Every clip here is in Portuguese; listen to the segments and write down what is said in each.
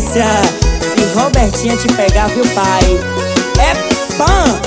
delícia. Se Robertinha te pegar, viu, pai? É pão.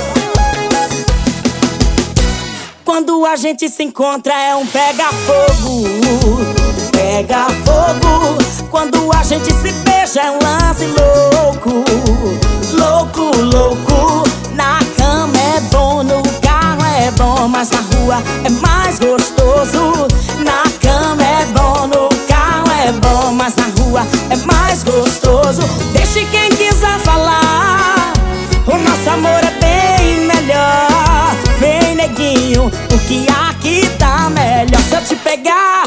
Quando a gente se encontra é um pega-fogo. Pega fogo. Quando a gente se beija é um lance louco. Louco, louco. Na cama é bom, no carro é bom, mas na rua é mais gostoso. Na cama é bom, no carro é bom, mas na rua é mais gostoso. Deixe quem quiser falar, o nosso amor é bem melhor. Vem, neguinho, porque aqui tá melhor. Se eu te pegar,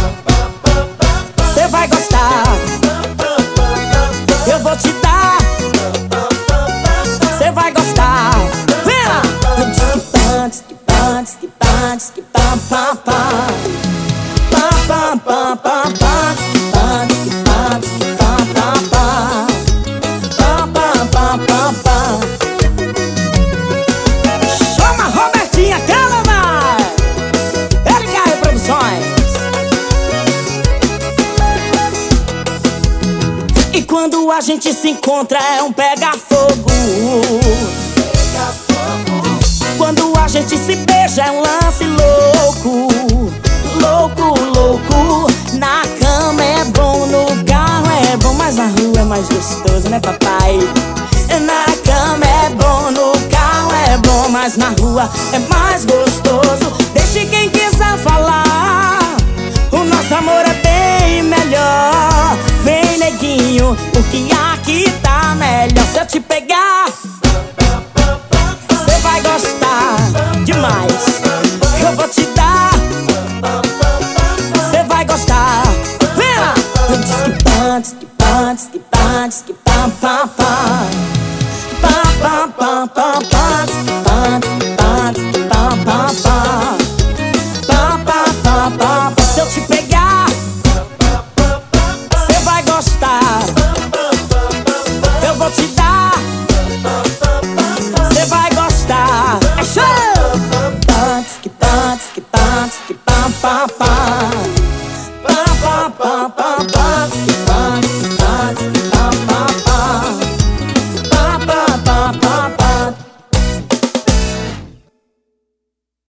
cê vai gostar. Eu vou te dar, cê vai gostar. Vem lá! Chama Robertinha, cala, vai! LK Produções. E quando a gente se encontra é um pega-fogo. Quando a gente se beija é um lance louco. Louco, louco. Na cama é bom, no carro é bom, mas na rua é mais gostoso, né, papai? Na cama é bom, no carro é bom, mas na rua é mais gostoso. Deixe quem quiser falar, o nosso amor é bem melhor. Vem, neguinho, porque aqui tá melhor. Se eu te pegar, cê vai gostar demais. Eu vou te dar, cê vai gostar. Vem lá!